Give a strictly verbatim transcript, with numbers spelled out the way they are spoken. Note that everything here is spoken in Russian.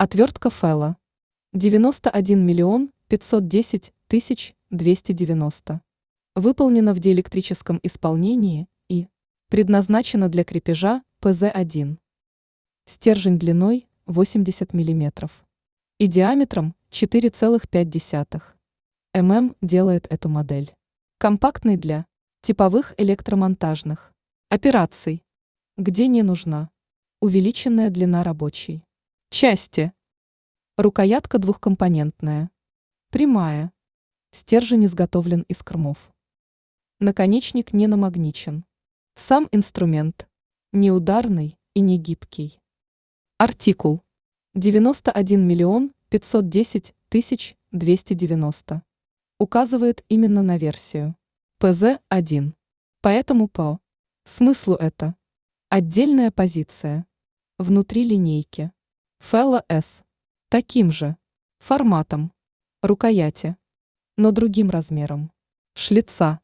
Отвертка Фелла. девяносто один миллион пятьсот десять тысяч двести девяносто. Выполнена в диэлектрическом исполнении и предназначена для крепежа пэ зэ один. Стержень длиной восемьдесят миллиметров и диаметром четыре целых пять десятых мм делает эту модель компактной для типовых электромонтажных операций, где не нужна увеличенная длина рабочей части. Рукоятка двухкомпонентная, прямая. Стержень изготовлен из кормов. Наконечник не намагничен. Сам инструмент не ударный и не гибкий. Артикул девяносто один миллион пятьсот десять тысяч двести девяносто. Указывает именно на версию пэ зэ один. Поэтому по смыслу это отдельная позиция внутри линейки Фелла эс. Таким же форматом рукояти, но другим размером шлица.